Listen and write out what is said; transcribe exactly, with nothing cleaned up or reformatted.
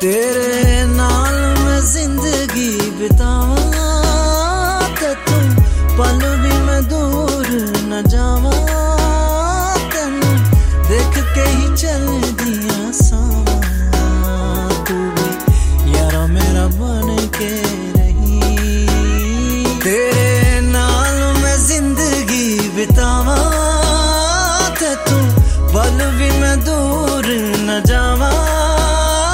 तेरे नाल मैं जिंदगी बितावा ते तू पल भी मैं दूर न जावा, तेनू देख के ही चल